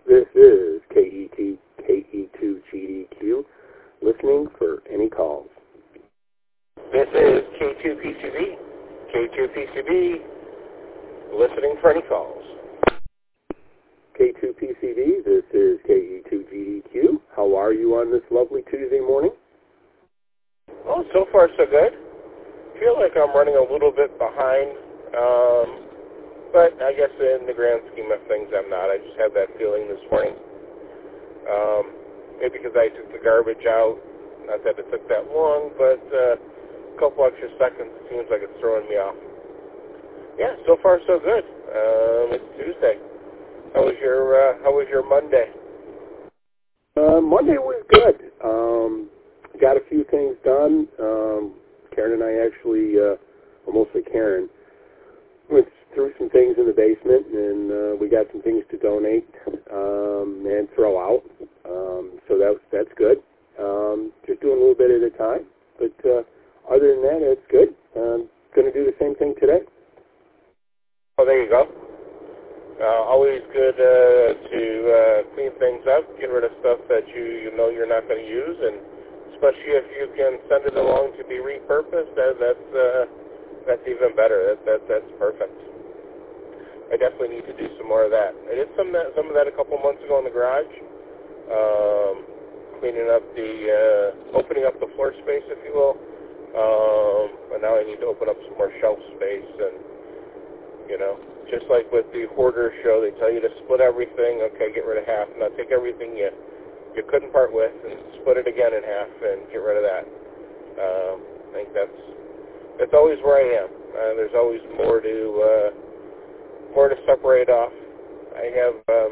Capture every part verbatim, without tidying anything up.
This is K E T K E two G D Q, listening for any calls. This is K two P C B, K two P C B, listening for any calls. K two P C B, this is K E two G D Q. How are you on this lovely Tuesday morning? Oh, so far so good. Feel like I'm running a little bit behind, um, but I guess in the grand scheme of things I'm not. I just had that feeling this morning. Um, maybe because I took the garbage out. Not that it took that long, but uh, a couple extra seconds, it seems like it's throwing me off. Yeah, so far so good. Um, it's Tuesday. How was your uh, How was your Monday? Uh, Monday was good. Um, got a few things done. Um, Karen and I actually, uh, well, mostly Karen, went through some things in the basement, and uh, we got some things to donate um, and throw out. Um, so that that's good. Um, just doing a little bit at a time. But uh, other than that, it's good. Um, going to do the same thing today. Oh, there you go. Uh, always good uh, to uh, clean things up, get rid of stuff that you, you know you're not going to use, and especially if you can send it along to be repurposed, that, that's uh, that's even better. That, that that's perfect. I definitely need to do some more of that. I did some of that, some of that a couple months ago in the garage, um, cleaning up the, uh, opening up the floor space, if you will. Um, but now I need to open up some more shelf space, and you know, just like with the hoarder show, they tell you to split everything. Okay, get rid of half. Now take everything you you couldn't part with and split it again in half and get rid of that. Um, I think that's that's always where I am. Uh, there's always more to uh, more to separate off. I have um,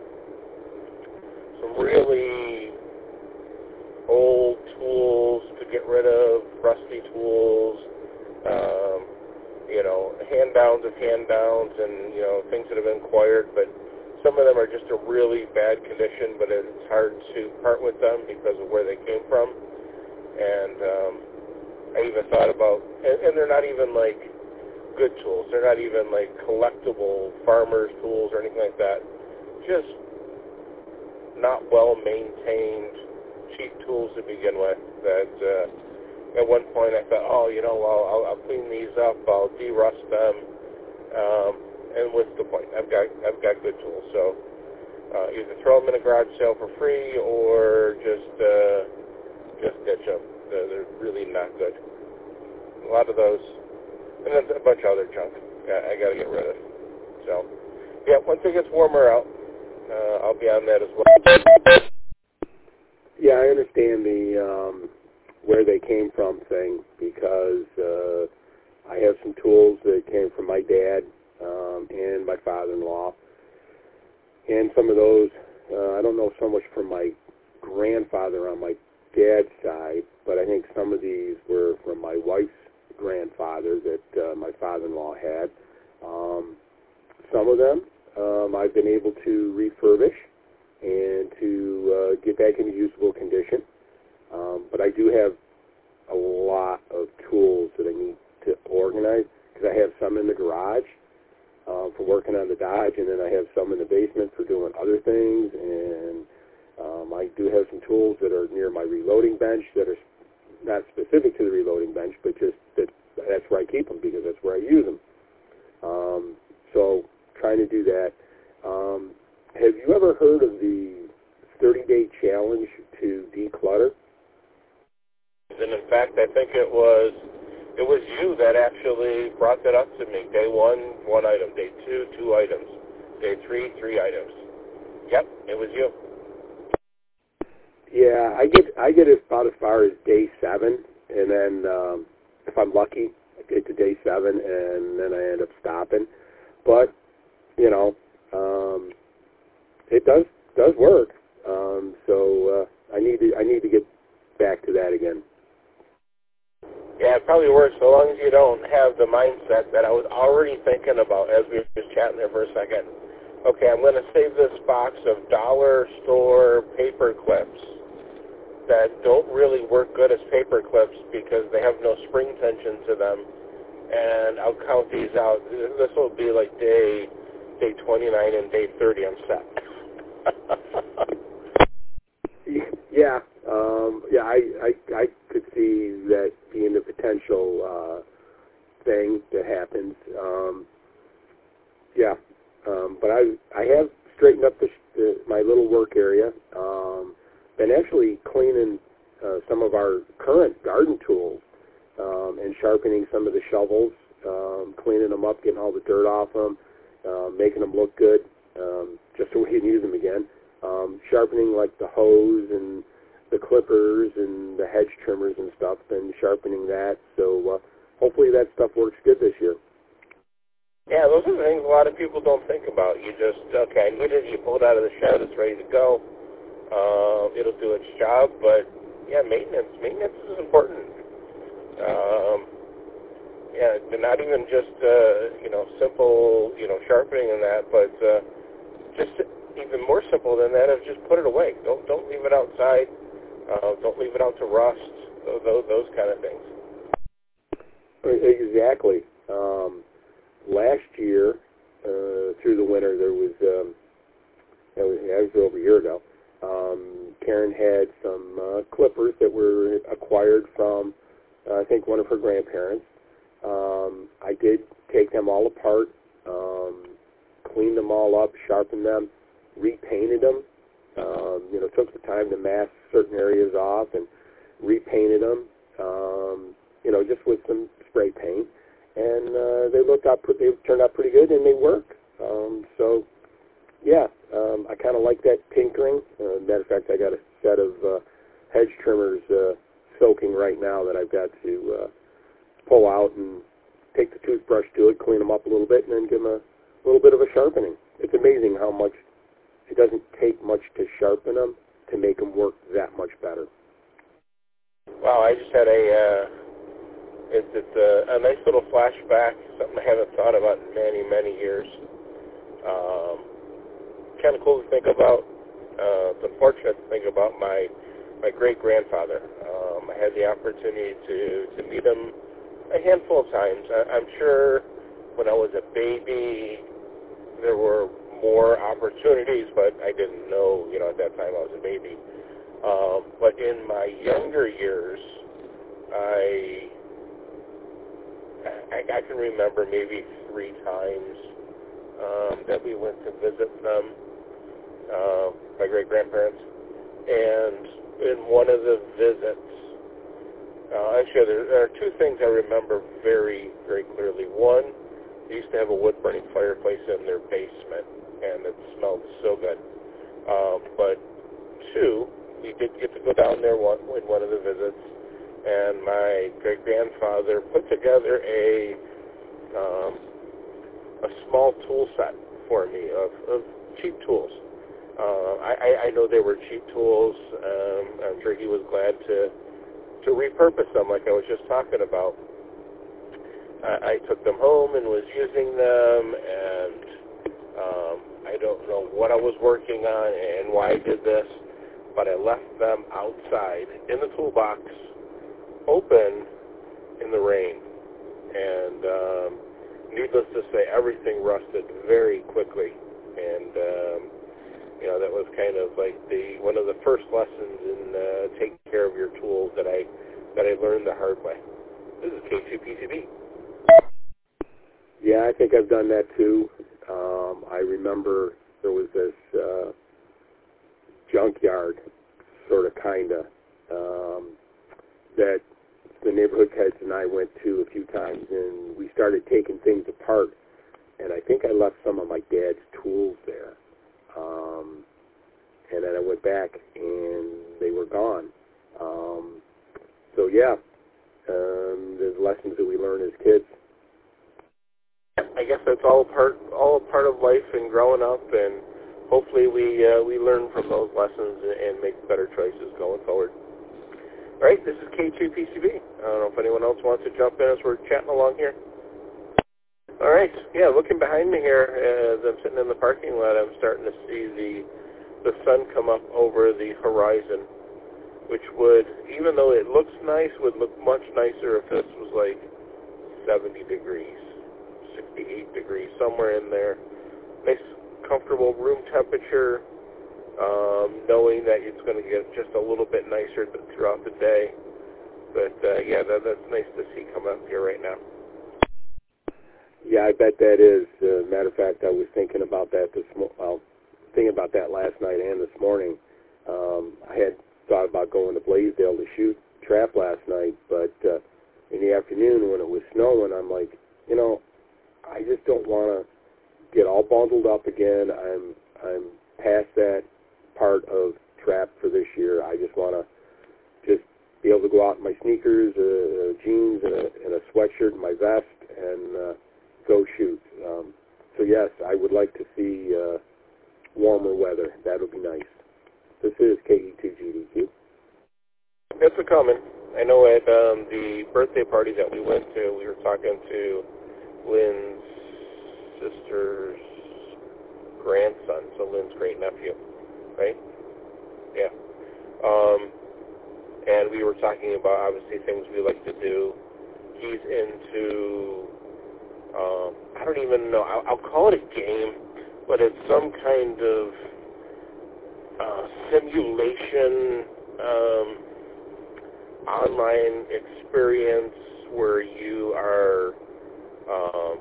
some really old tools to get rid of, rusty tools. Um, you know, hand-downs of hand-downs and, you know, things that have been acquired, but some of them are just a really bad condition, but it's hard to part with them because of where they came from. And um, I even thought about, and, and they're not even, like, good tools. They're not even, like, collectible farmer's tools or anything like that. Just not well-maintained, cheap tools to begin with that... Uh, At one point, I thought, oh, you know, well, I'll, I'll clean these up, I'll de-rust them, um, and what's the point? I've got, I've got good tools, so uh, either throw them in a garage sale for free or just, uh, just ditch them. They're, they're really not good. A lot of those, and then a bunch of other junk. I, I got to get rid of. So, yeah, once it gets warmer out, uh, I'll be on that as well. Yeah, I understand the. Um where they came from thing, because uh, I have some tools that came from my dad um, and my father-in-law, and some of those, uh, I don't know so much from my grandfather on my dad's side, but I think some of these were from my wife's grandfather that uh, my father-in-law had. Um, some of them um, I've been able to refurbish and to uh, get back into usable condition. Um, but I do have a lot of tools that I need to organize, because I have some in the garage uh, for working on the Dodge, and then I have some in the basement for doing other things, and um, I do have some tools that are near my reloading bench that are not specific to the reloading bench, but just that that's where I keep them because that's where I use them. Um, so trying to do that. Um, have you ever heard of the thirty-day challenge to declutter? And in fact, I think it was it was you that actually brought that up to me. Day one, one item. Day two, two items. Day three, three items. Yep, it was you. Yeah, I get I get about as far as day seven, and then um, if I'm lucky, I get to day seven, and then I end up stopping. But you know, um, it does does work. Um, so uh, I need to I need to get back to that again. Yeah, it probably works so long as you don't have the mindset that I was already thinking about as we were just chatting there for a second. Okay, I'm going to save this box of dollar store paper clips that don't really work good as paper clips because they have no spring tension to them, and I'll count these out. This will be like day day twenty-nine and day thirty. I'm set. yeah, I, I I could see that being a potential uh, thing that happens. Um, yeah, um, but I I have straightened up the, the, my little work area. Um, been actually cleaning uh, some of our current garden tools um, and sharpening some of the shovels, um, cleaning them up, getting all the dirt off them, uh, making them look good, um, just so we can use them again. Um, sharpening like the hose and the clippers and the hedge trimmers and stuff, and sharpening that. So uh, hopefully that stuff works good this year. Yeah, those are the things a lot of people don't think about. You just, okay, I need it, you pull it out of the shed, it's ready to go. Uh, it'll do its job, but yeah, maintenance. Maintenance is important. Um, yeah, not even just, uh, you know, simple, you know, sharpening and that, but uh, just even more simple than that is just put it away. Don't don't leave it outside. Uh, don't leave it out to rust. Those those kind of things. Exactly. Um, last year, uh, through the winter, there was, um, it was, it was over a year ago, um, Karen had some uh, clippers that were acquired from, uh, I think, one of her grandparents. Um, I did take them all apart, um, cleaned them all up, sharpened them, repainted them. Um, you know, took the time to mask certain areas off and repainted them. Um, you know, just with some spray paint, and uh, they looked out. They turned out pretty good, and they work. Um, so, yeah, um, I kind of like that tinkering. Uh, matter of fact, I got a set of uh, hedge trimmers uh, soaking right now that I've got to uh, pull out and take the toothbrush to it, clean them up a little bit, and then give them a little bit of a sharpening. It's amazing how much it doesn't take much to sharpen them to make them work that much better. Wow, I just had a uh, it's, it's a, a nice little flashback, something I haven't thought about in many, many years. Um, kind of cool to think about. Uh, it's unfortunate to think about my my great-grandfather. Um, I had the opportunity to, to meet him a handful of times. I, I'm sure when I was a baby there were more opportunities, but I didn't know, you know, at that time I was a baby. Um, but in my younger years, I, I I can remember maybe three times um, that we went to visit them, uh, my great-grandparents. And in one of the visits, uh, actually there, there are two things I remember very, very clearly. One, they used to have a wood-burning fireplace in their basement, and it smelled so good. Uh, but two, we did get to go down there one, in one of the visits, and my great-grandfather put together a um, a small tool set for me of, of cheap tools. Uh, I, I know they were cheap tools. Um, I'm sure he was glad to to repurpose them, like I was just talking about. I, I took them home and was using them, and um, I don't know what I was working on and why I did this, but I left them outside in the toolbox, open in the rain. And um, needless to say, everything rusted very quickly. And, um, you know, that was kind of like the one of the first lessons in uh, taking care of your tools that I that I learned the hard way. This is K two P C B. Yeah, I think I've done that too. Um, I remember there was this uh, junkyard, sort of, kind of, um, that the neighborhood kids and I went to a few times, and we started taking things apart, and I think I left some of my dad's tools there. Um, and then I went back, and they were gone. Um, so, yeah, um, there's lessons that we learn as kids. I guess that's all part all part of life and growing up, and hopefully we uh, we learn from those lessons and make better choices going forward. All right, this is K two P C B. I don't know if anyone else wants to jump in as we're chatting along here. All right, yeah, looking behind me here as I'm sitting in the parking lot, I'm starting to see the the sun come up over the horizon, which would, even though it looks nice, would look much nicer if this was like seventy degrees, sixty-eight degrees, somewhere in there. Nice, comfortable room temperature. um, knowing that it's going to get just a little bit nicer throughout the day. But, uh, yeah, that, that's nice to see come up here right now. Yeah, I bet that is. Uh, matter of fact, I was thinking about that this mo- well, thinking about that last night and this morning. Um, I had thought about going to Blaisdell to shoot trap last night, but uh, in the afternoon when it was snowing, I'm like, you know, I just don't want to get all bundled up again. I'm I'm past that part of trap for this year. I just want to just be able to go out in my sneakers, uh, jeans, and a, and a sweatshirt and my vest, and uh, go shoot. Um, so yes, I would like to see uh, warmer weather. That would be nice. This is K E two G D Q. It's a coming. I know at um, the birthday party that we went to, we were talking to Lynn's sister's grandson, so Lynn's great nephew, right? Yeah. Um, and we were talking about obviously things we like to do. He's into Um, I don't even know. I'll, I'll call it a game, but it's some kind of uh, simulation um, online experience where you are, um,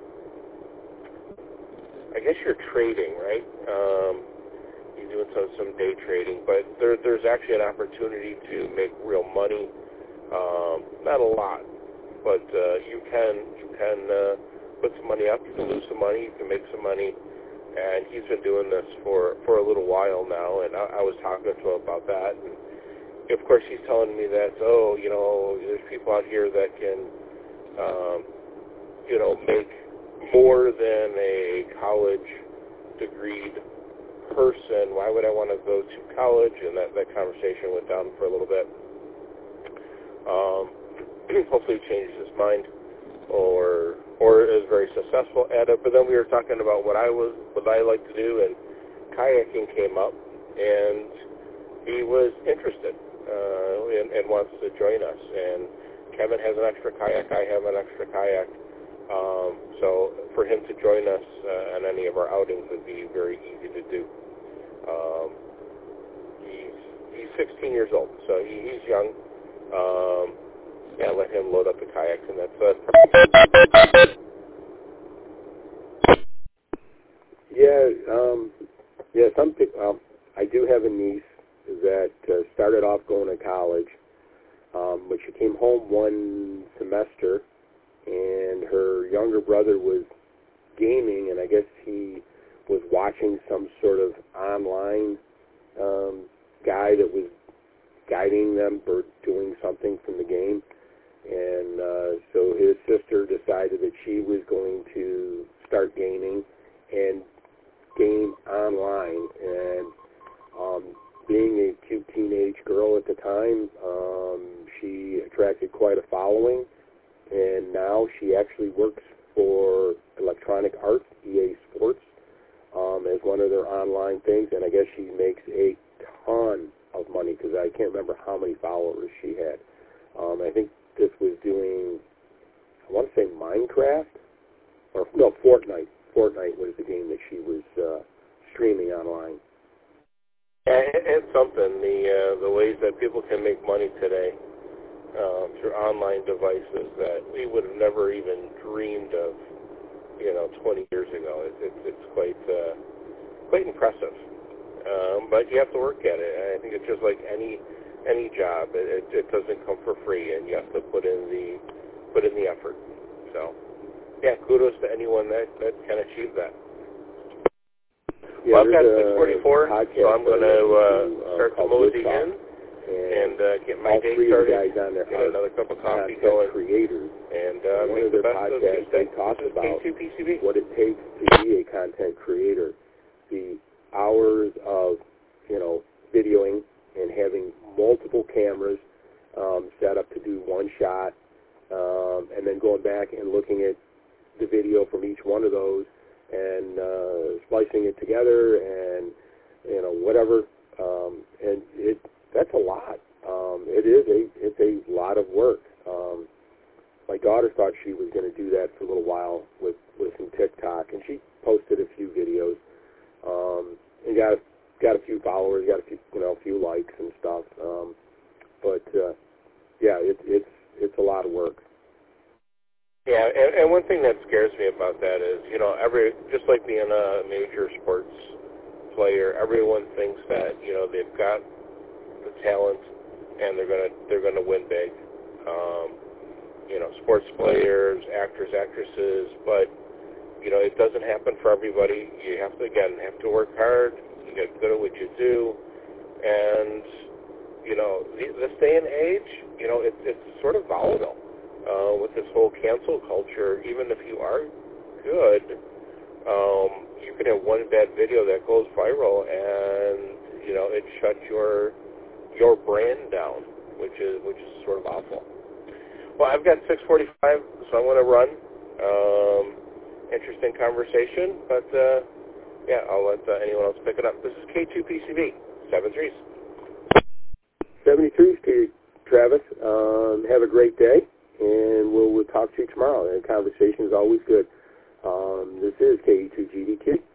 I guess you're trading, right? Um, you're doing some, some day trading, but there, there's actually an opportunity to make real money. Um, not a lot, but uh, you can you can uh, put some money up. You can lose some money. You can make some money. And he's been doing this for, for a little while now. And I, I was talking to him about that. And of course, he's telling me that, oh, you know, there's people out here that can, um, you know, make more than a college degreed person. Why would I want to go to college? And that, that conversation went down for a little bit. Um, hopefully he changes his mind or or is very successful at it. But then we were talking about what I was what I like to do, and kayaking came up, and he was interested uh, and, and wants to join us. And Kevin has an extra kayak, I have an extra kayak. Um, so for him to join us uh, on any of our outings would be very easy to do. Um, he's he's sixteen years old, so he, he's young. Um, yeah, let him load up the kayaks, and that's uh, Yeah, um, yeah. Some people. Um, I do have a niece that uh, started off going to college, um, but she came home one semester, and her younger brother was gaming, and I guess he was watching some sort of online um, guy that was guiding them for doing something from the game. And uh, so his sister decided that she was going to start gaming and game online. And um, being a cute teenage girl at the time, um, she attracted quite a following. And now she actually works for Electronic Arts, E A Sports, um, as one of their online things. And I guess she makes a ton of money because I can't remember how many followers she had. Um, I think this was doing, I want to say Minecraft, or no, Fortnite. Fortnite was the game that she was uh, streaming online. And it's something, the uh, the ways that people can make money today uh, through online devices that we would have never even dreamed of, you know, twenty years ago. It, it, it's quite uh, quite impressive. Um, but you have to work at it. And I think it's just like any any job. It, it, it doesn't come for free, and you have to put in the put in the effort. So, yeah, kudos to anyone that, that can achieve that. Yeah, well, I've got six forty-four, so I'm going to uh, start to mosey in and uh, get my day started, get another cup of coffee going, creators, and uh, one make of the their best of podcasts, Tuesday. they talk This is about K two P C B. what it takes to be a content creator, the hours of, you know, videoing and having multiple cameras um, set up to do one shot, um, and then going back and looking at the video from each one of those and uh, splicing it together and, you know, whatever. Um, and it that's a lot. Um, it is a it's a lot of work. Um, my daughter thought she was going to do that for a little while with, with some TikTok, and she posted a few videos um, and got got a few followers, got a few, you know, a few likes and stuff. Um, but uh, yeah, it, it's it's a lot of work. Yeah, and, and one thing that scares me about that is, you know, every just like being a major sports player, everyone thinks that, you know, they've got the talent and they're gonna they're gonna win big. Um, you know, sports players, actors, actresses, but you know, it doesn't happen for everybody. You have to again have to work hard. You get good at what you do, and you know, the, this day and age, you know, it, it's sort of volatile uh, with this whole cancel culture. Even if you are good, um, you can have one bad video that goes viral, and you know, it shuts your your brand down, which is which is sort of awful. Well, I've got six forty-five, so I'm going to run. Um, interesting conversation, but uh, yeah, I'll let uh, anyone else pick it up. This is K two P C B, seven threes. seventy-threes to you, Travis. Um, have a great day, and we'll, we'll talk to you tomorrow. And conversation is always good. Um, this is K E two G D Q.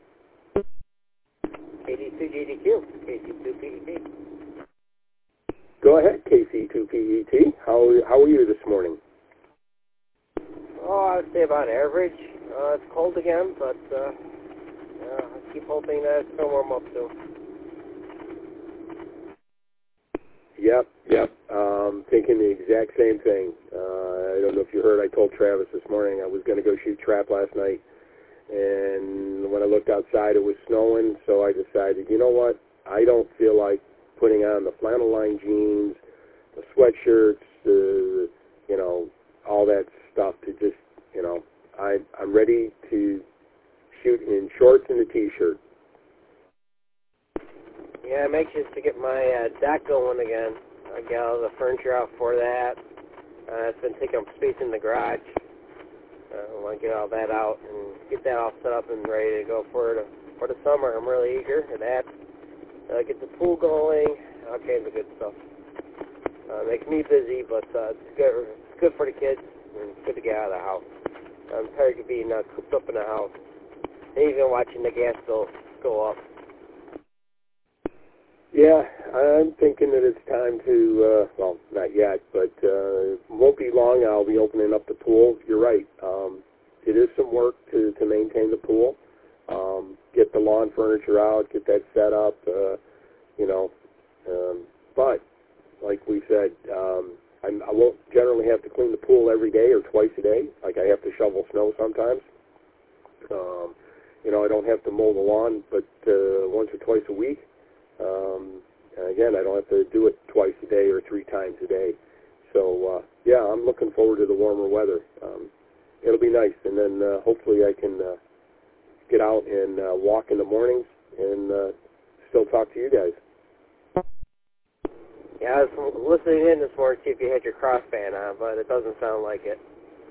K D two G D Q, K C two P E T. Go ahead, K C two P E T. How, how are you this morning? Oh, I would say about average. Uh, it's cold again, but uh, yeah, I keep hoping that it's going to warm up soon. Yep, yep. Um, thinking the exact same thing. Uh, I don't know if you heard, I told Travis this morning I was going to go shoot trap last night, and when I looked outside it was snowing, so I decided, you know what, I don't feel like putting on the flannel line jeans, the sweatshirts, the, you know, all that stuff to just, you know, I, I'm ready to shoot in shorts and a t-shirt. Yeah, I'm anxious to get my uh, deck going again. I got all the furniture out for that. Uh, it's been taking up space in the garage. Uh, I want to get all that out and get that all set up and ready to go for the, for the summer. I'm really eager for that. Uh, get the pool going, all kinds of good stuff. Uh, makes me busy, but uh, it's good. It's good for the kids, and it's good to get out of the house. I'm tired of being uh, cooped up in the house, and even watching the gas bill go up. Yeah, I'm thinking that it's time to, uh, well, not yet, but uh, it won't be long. I'll be opening up the pool. You're right. Um, it is some work to, to maintain the pool. Um, get the lawn furniture out, get that set up, uh, you know. Um, but, like we said, um, I'm, I won't generally have to clean the pool every day or twice a day. Like I have to shovel snow sometimes. Um, you know, I don't have to mow the lawn, but uh, once or twice a week. Um, and again, I don't have to do it twice a day or three times a day. So, uh, yeah, I'm looking forward to the warmer weather. Um, it'll be nice. And then uh, hopefully I can uh, get out and uh, walk in the mornings and uh, still talk to you guys. Yeah, I was listening in this morning to see if you had your crossband on, but it doesn't sound like it.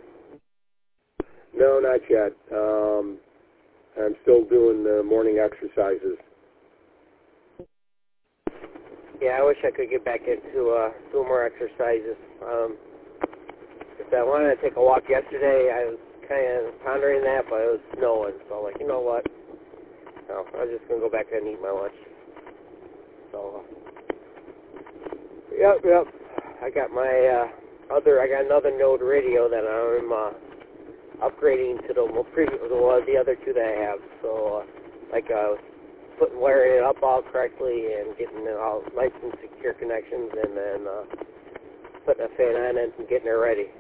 No, not yet. Um, I'm still doing the morning exercises. Yeah, I wish I could get back into uh, doing more exercises. Um, if I wanted to take a walk yesterday, I was kind of pondering that, but it was snowing. So I'm like, you know what? No, I was just going to go back and eat my lunch. So, uh, yep, yep. I got my uh, other, I got another Node radio that I'm uh, upgrading to the previous, well, the other two that I have. So, uh, like, uh, putting wiring it up all correctly and getting it all nice and secure connections, and then uh, putting a fan on it and getting it ready.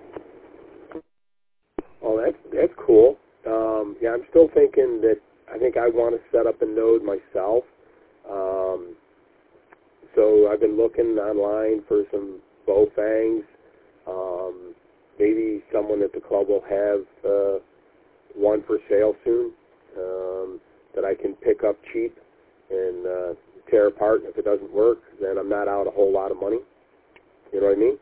Oh, that's that's cool. Um, yeah, I'm still thinking that I think I want to set up a node myself. Um, so I've been looking online for some Baofangs. Um, maybe someone at the club will have uh, one for sale soon um, that I can pick up cheap and uh, tear apart. If it doesn't work, then I'm not out a whole lot of money. You know what I mean?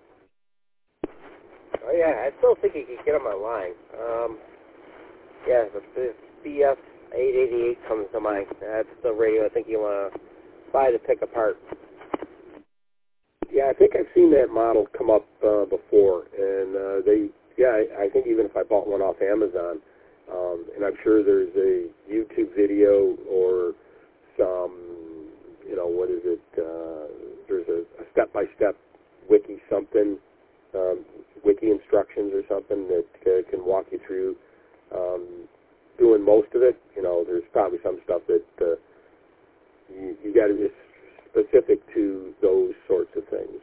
Oh yeah, I still think you could get them online. Um, yeah, the B F eight eighty-eight comes to mind. That's the radio I think you want to buy to pick apart. Yeah, I think I've seen that model come up uh, before, and uh, they, yeah, I, I think even if I bought one off Amazon, um, and I'm sure there's a YouTube video or some know, what is it? Uh, there's a, a step-by-step wiki something, um, wiki instructions or something that uh, can walk you through um, doing most of it. You know, there's probably some stuff that uh, you, you got to be specific to those sorts of things.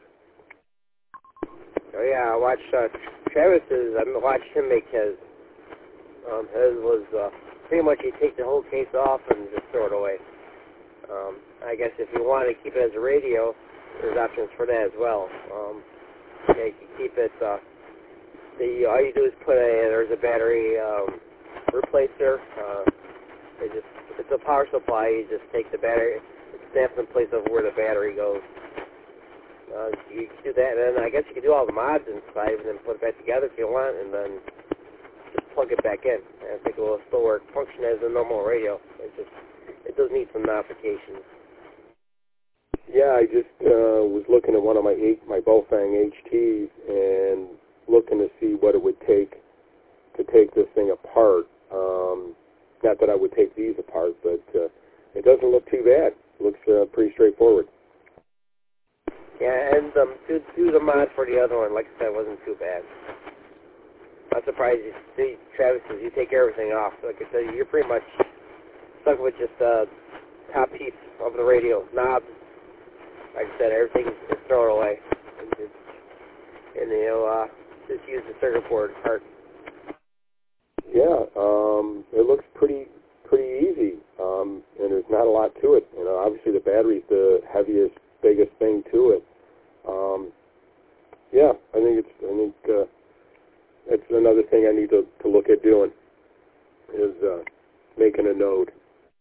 Oh yeah, I watched uh, Travis's. I watched him make his. Um, his was uh, pretty much you take the whole case off and just throw it away. Um, I guess if you want to keep it as a radio, there's options for that as well. Um, yeah, you can keep it. Uh, the all you do is put a there's a battery um, replacer. Uh, it just it's a power supply. You just take the battery, it snaps in place of where the battery goes. Uh, you can do that, and then I guess you can do all the mods inside and then put it back together if you want, and then just plug it back in. And I think it will still work, function as a normal radio. It just it does need some modifications. Yeah, I just uh, was looking at one of my eight, my Bofang H Ts and looking to see what it would take to take this thing apart. Um, not that I would take these apart, but uh, it doesn't look too bad. It looks uh, pretty straightforward. Yeah, and um, do, do the mod for the other one, like I said, wasn't too bad. I'm surprised you see, Travis says you take everything off. Like I said, you're pretty much stuck with just the uh, top piece of the radio, knobs. Like I said, everything is thrown away. And, just, and you know, uh, just use the circuit board part. Yeah, um, it looks pretty pretty easy, um, and there's not a lot to it. You know, obviously the battery's the heaviest, biggest thing to it. Um, yeah, I think it's I think uh, that's another thing I need to, to look at doing is uh, making a node.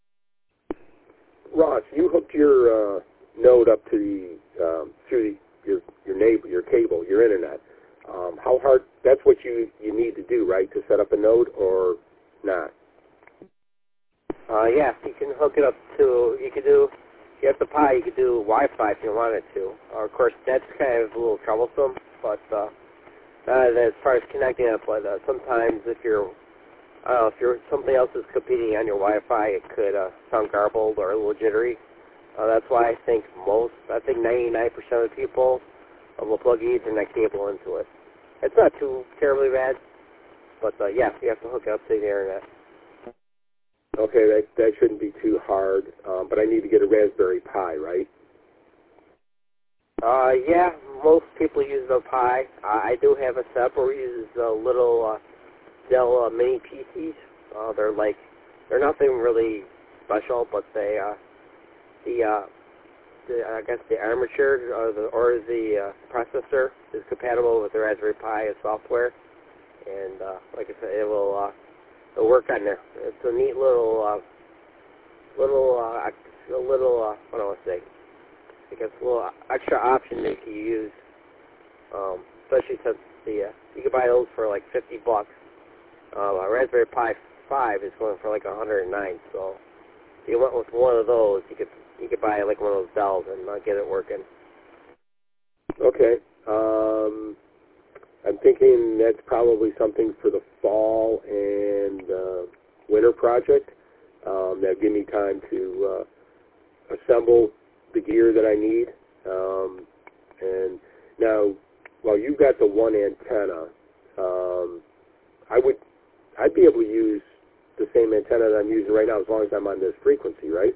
Ross, you hooked your uh, node up to the um, through the, your your neighbor, your cable, your internet. Um, how hard? That's what you you need to do, right, to set up a node, or not? Uh, yeah, you can hook it up to. You could do. If you have the Pi, you could do Wi-Fi if you wanted to. Uh, of course, that's kind of a little troublesome, but uh, uh, as far as connecting it, but uh, sometimes if you're, I don't know, if you're somebody else is competing on your Wi-Fi, it could uh, sound garbled or a little jittery. Uh, that's why I think most, I think ninety-nine percent of the people uh, will plug an Ethernet cable into it. It's not too terribly bad, but uh, yeah, you have to hook it up to the internet. Okay, that that shouldn't be too hard, um, but I need to get a Raspberry Pi, right? Uh, yeah, most people use the Pi. Uh, I do have a setup where we use a little uh, Dell uh, mini P Cs. Uh, they're like, they're nothing really special, but they, uh, the, uh, the I guess the armature or the, or the uh, processor is compatible with the Raspberry Pi software, and uh, like I said, it will uh, it'll work on there. It's a neat little, uh, little, uh, a little, uh, what do I want to say? I guess a little extra option that you use, um, especially since the uh, you can buy those for like fifty bucks. Uh, a Raspberry Pi five is going for like a hundred and nine. So if you went with one of those, you could you could buy like one of those Dells and uh, get it working. Okay. Um, I'm thinking that's probably something for the fall and uh, winter project. Um, that'll give me time to uh, assemble the gear that I need. Um, and now, while you've got the one antenna, um, I would, I'd be able to use the same antenna that I'm using right now as long as I'm on this frequency, right?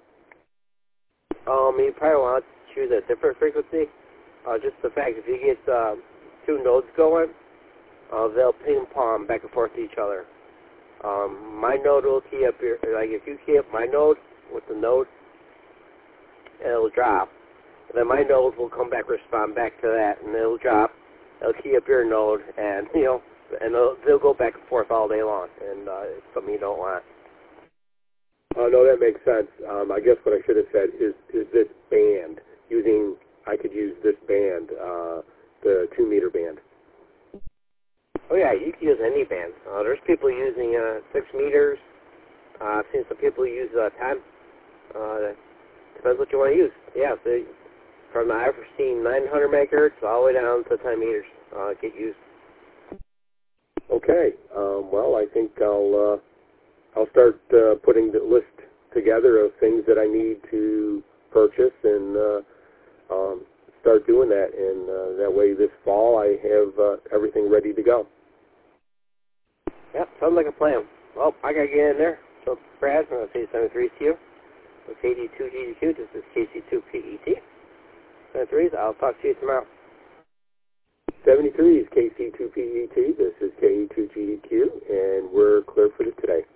Um, you probably want to choose a different frequency. Uh, just the fact if you get uh, two nodes going, uh, they'll ping pong back and forth to each other. Um, my node will key up your, like if you key up my node with the node, it'll drop. And then my node will come back, respond back to that, and it'll drop. It'll key up your node, and you know, and they'll, they'll go back and forth all day long, and uh, it's something you don't want. Oh, no, that makes sense. Um, I guess what I should have said is, is this band, using, I could use this band, uh, the two meter band. Oh yeah, you can use any band. Uh, there's people using uh, six meters. Uh, I've seen some people use uh, ten. Uh, depends what you want to use. Yeah, so from the I've seen nine hundred megahertz all the way down to ten meters uh, get used. Okay. Um, well, I think I'll uh, I'll start uh, putting the list together of things that I need to purchase and uh, um, start doing that. And uh, that way, this fall, I have uh, everything ready to go. Yep, sounds like a plan. Well, I got to get in there. So, Brad, I'm going to say seventy-three to you. With K D two G D Q, this is K C two P E T. seventy-threes, I'll talk to you tomorrow. seventy-three is K C two P E T. This is K E two G D Q, and we're clear for today.